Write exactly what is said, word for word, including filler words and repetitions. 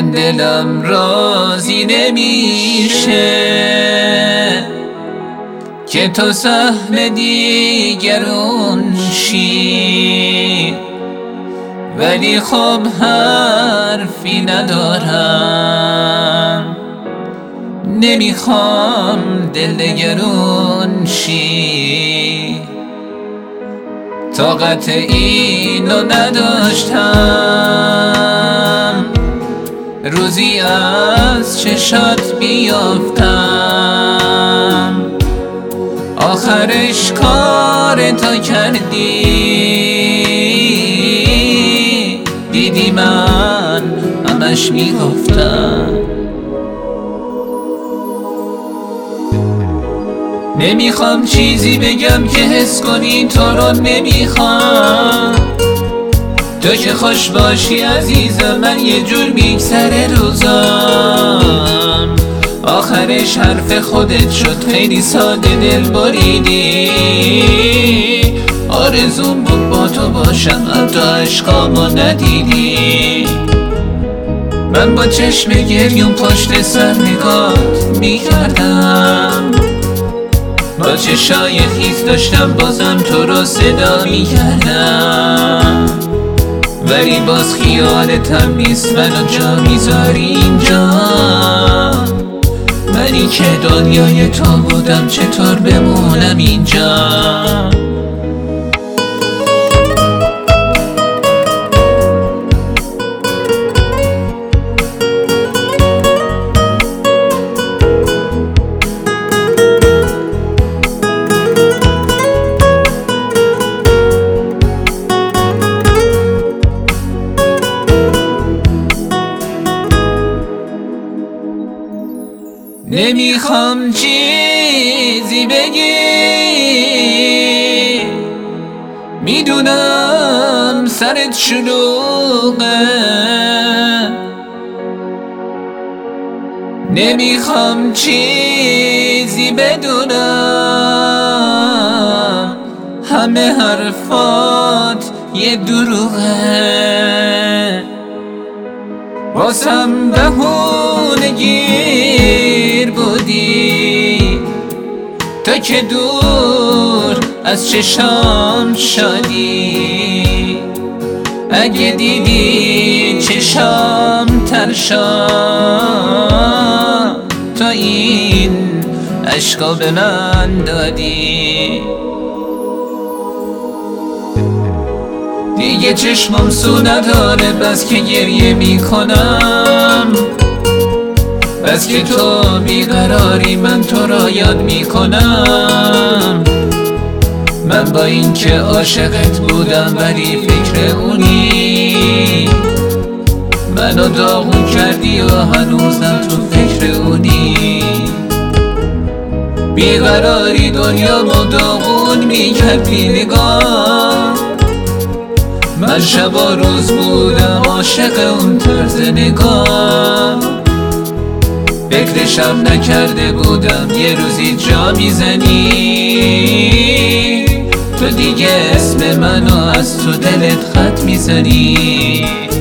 من دلم راضی نمیشه که تو سهم دیگرون شی، ولی خب حرفی ندارم، نمیخوام دل دگرون شی. طاقت اینو نداشتم روزی از چشات بیافتم، آخرش کار تا کردی، دیدی من همش میگفتم. نمیخوام چیزی بگم که حس کنی تو رو نمیخوام، تو که خوش باشی عزیزم من یه جور میگذره روزام، آخرش حرف خودت شد خیلی ساده دل بریدی. آرزوم بود با تو باشم حتی عشقامو ندیدی، من با چشم گریون پشت سر نگات میکردم، با چشای خیس داشتم بازم تو رو صدا میکردم، ولی باز خیالتم نیست منو جا میذاری اینجا. منی که دنیای تو بودم چطور بمونم اینجا. نمیخوام چیزی بگی، میدونم سرت شلوغه، نمیخوام چیزی بدونم، همه حرفات یه دروغه، واسم بهونه گیر بودی، تا که دور از چشام شدی. اگه دیدی چشام ترشا تا این عشقا به من دادی، دیگه چشمم سو نداره بس که گریه میکنم، بس که تو بیقراری من تو را یاد میکنم. من با این که عاشقت بودم ولی فکر اونی، منو داغون کردی و هنوزم تو فکر اونی. بیقراری دنیامو داغون میکرد بی نگاه، من شب و روز بودم عاشق اون طرز نگاه، فکرشم نکرده بودم یه روزی جا میزنی، تو دیگه اسم منو از تو دلت خط میزنی.